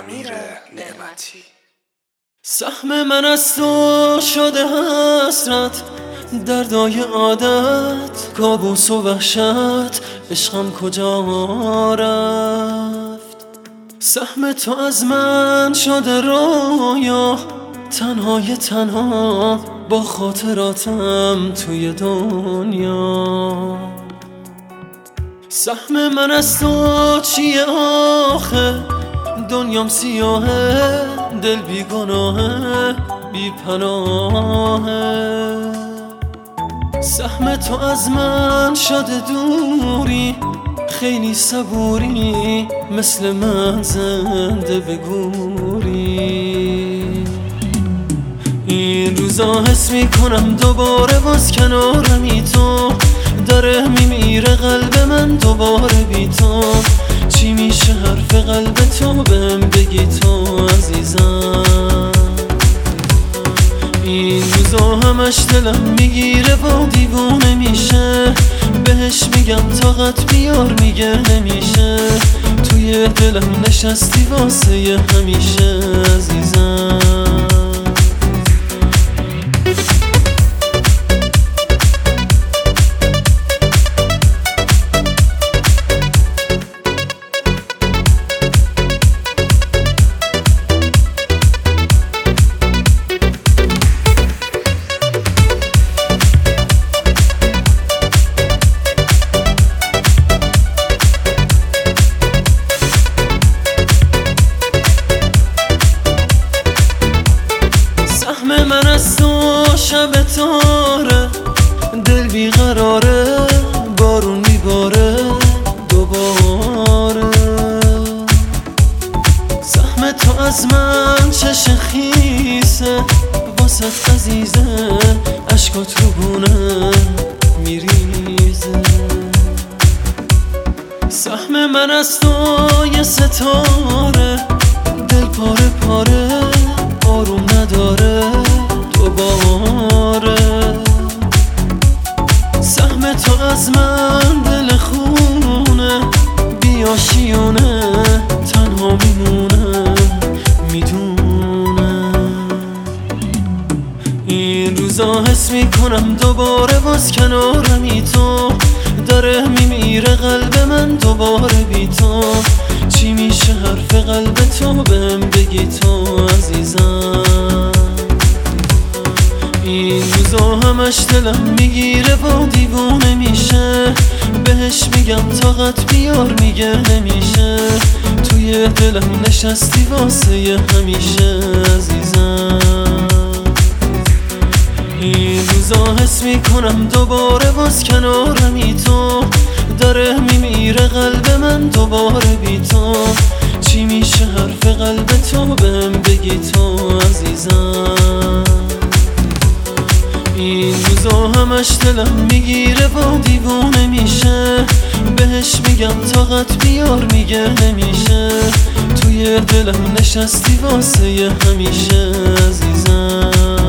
امیر نعمتی. سهم من از تو شده حسرت، دردای عادت، کابوس و وحشت، عشقم کجا رفت؟ سهم تو از من شده رویا، تنهای تنها با خاطراتم توی دنیا. سهم من از تو چیه آخه؟ دنیام سیاهه، دل بی گناهه، بی پناهه. سهم تو از من شده دوری، خیلی صبوری، مثل من زنده به گوری. این روزا حس میکنم دوباره باز کنارمی تو، داره میمیره قلب من دوباره بی تو. چی میشه حرف قلب تو بهم بگی تو عزیزم؟ این روزا همش دلم میگیره و دیوونه میشه، بهش میگم طاقت بیار میگه نمیشه. توی دلم نشستی واسه همیشه عزیزم. من از تو شب تاره، دل بیقراره، بارون میباره دوباره. سهم تو از من چش خیسه، واسط عزیزه، عشقات رو بونه میریزه. سهم من از تو یه ستاره، دل پاره پاره، آروم نداره دوباره. سهم تو از من دل خونه، بیاشیونه، تنها میمونه میدونه. این روزا حس میکنم دوباره باز کنارمی تو، داره میمیره قلب من دوباره بی تو. چی میشه حرف قلب تو بهم بگی تو عزیزم؟ این روزا همش دلم میگیره و دیوونه میشه، بهش میگم طاقت بیار میگه نمیشه. توی دلم نشستی واسه همیشه عزیزم. این روزا حس میکنم دوباره باز کنارمی تو، داره میمیره قلب من دوباره بی تو. چی میشه حرف قلب تو بهم بگی تو عزیزم؟ این روزا همش دلم میگیره و دیوونه میشه، بهش میگم طاقت بیار میگه نمیشه. توی دلم نشستی واسه همیشه عزیزم.